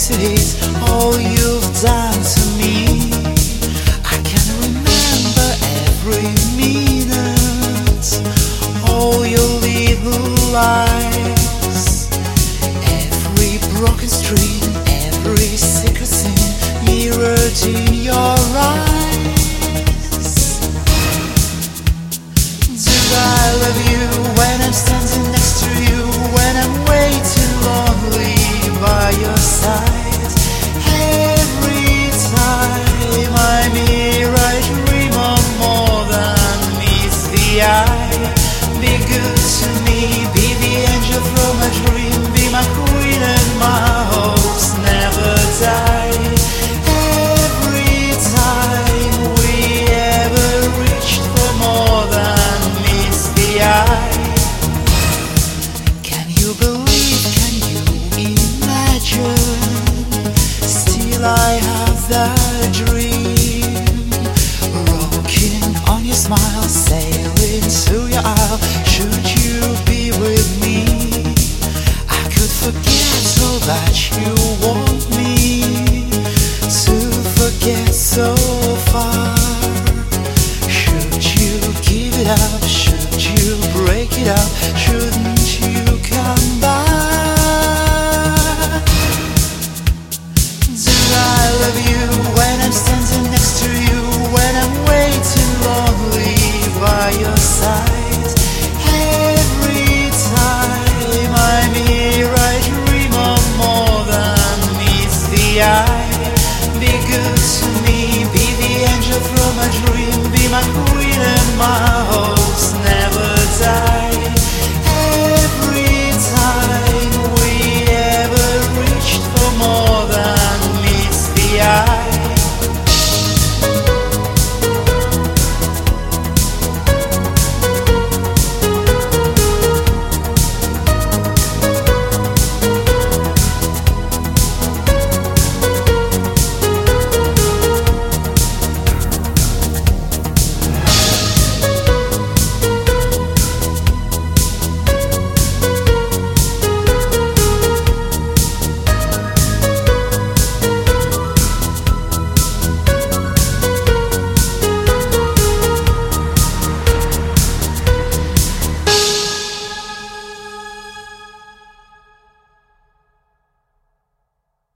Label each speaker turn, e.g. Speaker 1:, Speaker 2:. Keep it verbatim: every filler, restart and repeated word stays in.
Speaker 1: exceeds all you've done to me. I can remember every minute, all your little lies, every broken street, every secret sin mirrored in your eyes. Do I love you when I'm standing next to you, when I'm waiting lonely by your side? Every time I'm here I dream of more than meets the eye. Be good to me, be the angel from a dream, be my queen and my hopes never die. Every time we ever reached for more than meets the eye. Can you believe, can you imagine? Still I have that dream, rocking on your smile, sailing to your isle. Should you be with me, I could forget all that you want